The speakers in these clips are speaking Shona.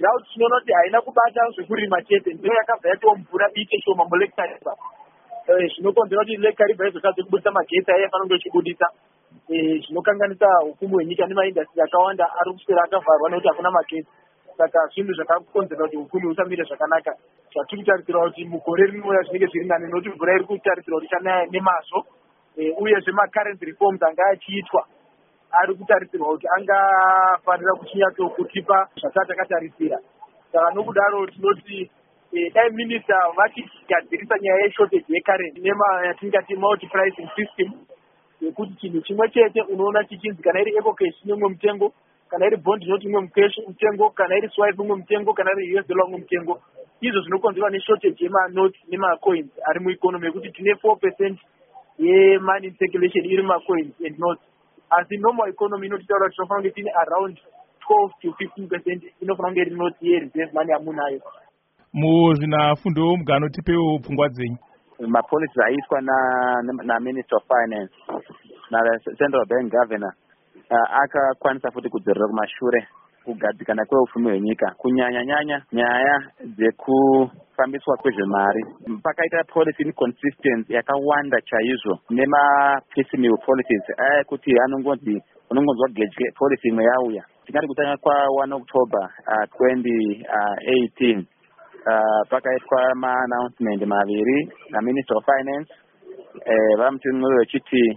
drought tinoona kuti haina kubata zvekurima chete, ndiyo yakabva yatiwo mvura ite shoma mulake Kariba, zvinokonzera kuti Lake Kariba izotadza kubudisa magetsi aiye panenge ichibudisa, zvinokanganisa hukumu hwenyika nemaindastri akawanda ari kuswera akavharwa nekuti hakuna magetsi. Saka zvinhu zvakakonzera kuti hukumi husamire zvakanaka. Zvatiri kutarisira kuti mugore rinouya zvinenge zviri nani nokuti mvura iri kutarisirwa kuti ichanaya nemazvo, uyezve macurrent reforms anga achiitwa ari kutarisirwa kuti angafanira kuchinyatso zvasati takatarisira. Saka nokudaro tinoti dai minista vachigadzirisa nyaya yeshortage yecurrent yatingati multi pricing system, yekuti chinhu chimwe chete unoona chichinzi kana iri eco cash imwe mutengo, kana iri bond note imwe mutengo, kana iri swipe imwe mutengo, kana iri US dollar imwe mutengo. Izvo zvinokonzerwa neshortage yemanote nemacoins ari mueconomy, yekuti tine 4% yemoney in circulation iri mumacoins and notes. Asi normal economy inotaura kuti tinofanira kunge tine around 12 to 15% inofanira kunge iri note yereserve money yamunayo. Muzvinafundo Mugano, tipewo pfungwa dzenyu. Mapolicies aitwa na Minister of Finance na Central Bank Governor akakwanisa futi kudzorera kumashure kugadzikana kweupfumi hwenyika, kunyanya nyaya dzekufambiswa kwezvemari. Pakaita policy inconsistency yakawanda chaizvo nemapiecemeal policies kuti unongonzwa gauge policy imwe yauya. Tingati kutanga kwa1 October 2018 pakaitwa ma-announcement maviri na Minister of Finance vamuti mwe vechiti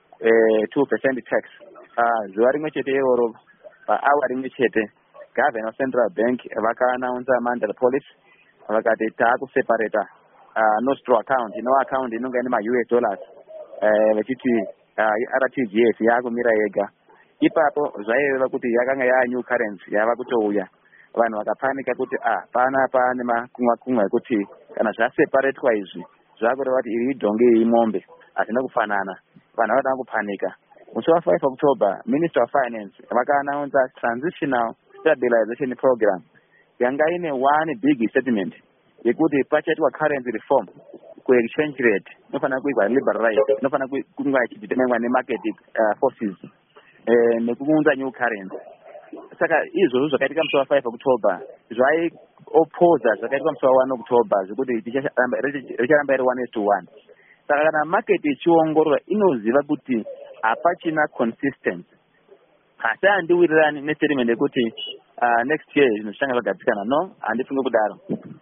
2% tax. Zuva rimwe chete iroro pahour rimwe chete Governor of Central Bank vaka-announce mandatory policy, vakati taakuseparata nostro account, account inonga ine ma-US dollars, vechiti RTGS yakumira yega. Ipapo zvaireva kuti yakanga new currency yava kutouya. Vanhu vakapanika kuti pane makumwa ekuti kana zvaseparatwa izvi zvakureva kuti iri idhonge imombe hazvina kufanana. Vanhu vakatanga kupanika. Musi wa5 October, Minister of Finance vaka-announce transitional stabilization program yanga ine one big statement yekuti pachaitwa currency reform ku-exchange rate inofanira kuitwa liberalized, inofanira kunga ichideterminwa nemarket forces nekuunza new currency. Saka izvozvo zvakaitika musi wa5 October zvaiopposa zvakaitika musi wa1 October zvekuti richaramba iri 1:1. Saka kana market ichiongorora inoziva kuti hapachina consistency. Asi handiwirirani nestatement yekuti next year zvinhu zvichanga zvagadzikana. No, handifunge kudaro.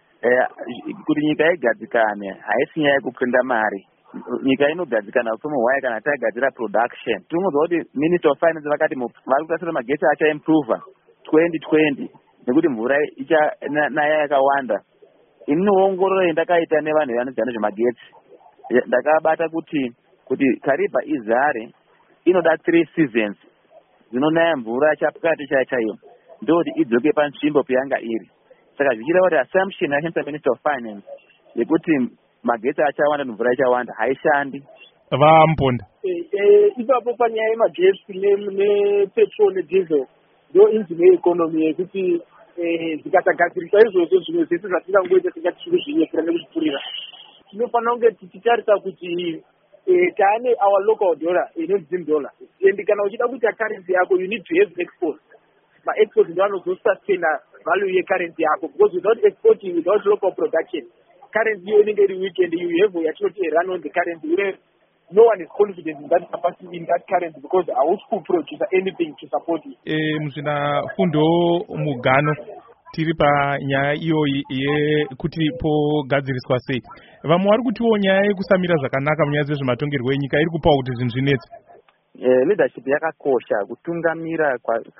Kuti nyika igadzikane haisi nyaya yekuprinda mari. Nyika inogadzikana upfumi hwayo kana tagadzira production. Tinonzwa kuti Minister of Finance vakati vari kutasira magetsi achaimprove 2020 nekuti mvura ichanaya yakawanda. Inoongorora ndakaita nevanhu vanoziva nezvemagetsi, ndakabata kuti Kariba izare inoda 3 seasons dzinonaya mvura chapakati chaiyo ndoti idzoke panzvimbo payanga iri. Saka zvichireva kuti assumption yashandisa Minister of Finance yekuti magetsi achawanda mvura ichawanda haishandi. Vamponda ipapo panyaya yemagetsi nepetrol nediesel ndo injini yeeconomy yekuti zikatagadziriswa izvozvo zvimwe zvese zvatingangoita tingati zviri zvinyepera nekuzvipfurira. Tinofanira kunge tichitarisa kuti taane our local dollar inonzi dollar, and kana uchida kuita currency yako you need to have exports. Ma-exports ndo anozosustaina value yecurrency yako, because without exporting, without local production, currency iyo inenge iri weak and you have yatinoti run on the currency where no one is confident in that capacity in that currency because hausi kuproduce anything to support it. Muzvinafundo Mugano tiri panyaya iyoyi yekuti pogadziriswa sei. Vamwe vari kutiwo nyaya yekusamira zvakanaka munyaya dzezvematongerwo enyika iri kupawo kuti zvinhu zvinetsa. Leadership yakakosha, kutungamira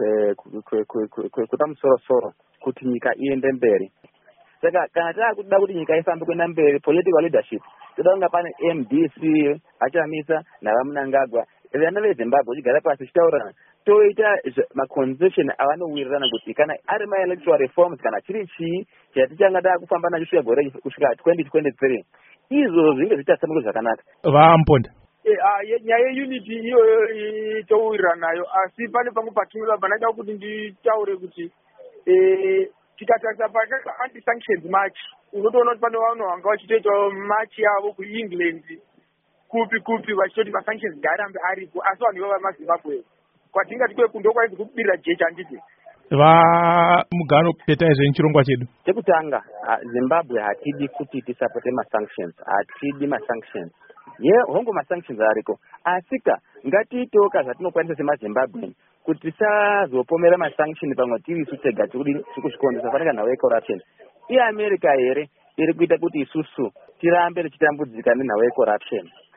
kuda musoro kuti nyika iende mberi. Saka kana takuda kuti nyika ifambe kuenda mberi, political leadership toda kunga pane MDC achamisa navamunangagwa vana veZimbabwe chigara pasi chitaurana toita maconstitution avanowirirana kuti kana ari ma-electoral reforms kana chiri chii chatichangada kufamba nacho kusvika 2023 izvo zvinge zvichasamuka zvakanaka. Vamponda nyaya yeunity iyoyo touwirirana nayo, asi pane pamwe patinova panaida kuti nditaure kuti tikatarisa anti-sanctions march unotoona kuti pane vanhu vanga vachitoitawo march yavo kuEngland kupi vachitoti ma-sanctions ngaarambe aripo, asi vanhu ivavo vamazimbabwe kwatingati kwekundo kwaidzi kubirira jecha handiti vamugano petai zvenchirongwa chedu chekutanga Zimbabwe hatidi kuti tisapote masanctions, hatidi masanctions. Hongo masanctions ariko asika ngatiitewo kazvatinokwanisa semazimbabwean kuti tisazopomera masanction pamwe tiri isu tega tikuzvikonzesa fanira nhau yecorruption. iAmerica here iri kuita kuti isusu tirambe tichitambudzika nenhau yecorruption.